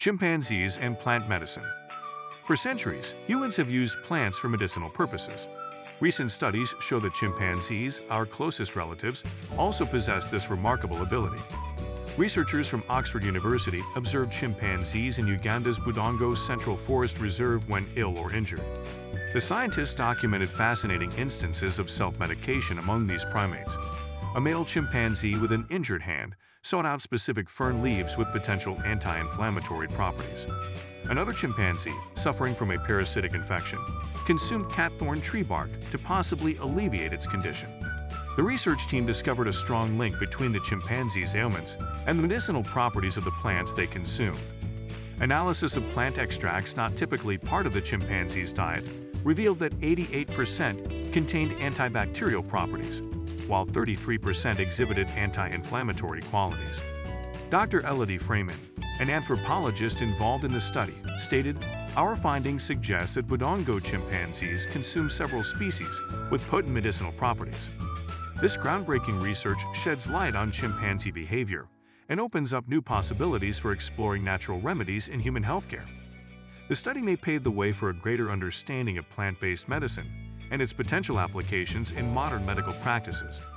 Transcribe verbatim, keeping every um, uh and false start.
Chimpanzees and plant medicine. For centuries, humans have used plants for medicinal purposes. Recent studies show that chimpanzees, our closest relatives, also possess this remarkable ability. Researchers from Oxford University observed chimpanzees in Uganda's Budongo Central Forest Reserve when ill or injured. The scientists documented fascinating instances of self-medication among these primates. A male chimpanzee with an injured hand sought out specific fern leaves with potential anti-inflammatory properties. Another chimpanzee, suffering from a parasitic infection, consumed catthorn tree bark to possibly alleviate its condition. The research team discovered a strong link between the chimpanzee's ailments and the medicinal properties of the plants they consumed. Analysis of plant extracts not typically part of the chimpanzee's diet revealed that eighty-eight percent contained antibacterial properties, while thirty-three percent exhibited anti-inflammatory qualities. Doctor Elodie Freeman, an anthropologist involved in the study, stated, "Our findings suggest that Budongo chimpanzees consume several species with potent medicinal properties." This groundbreaking research sheds light on chimpanzee behavior and opens up new possibilities for exploring natural remedies in human healthcare. The study may pave the way for a greater understanding of plant-based medicine and its potential applications in modern medical practices.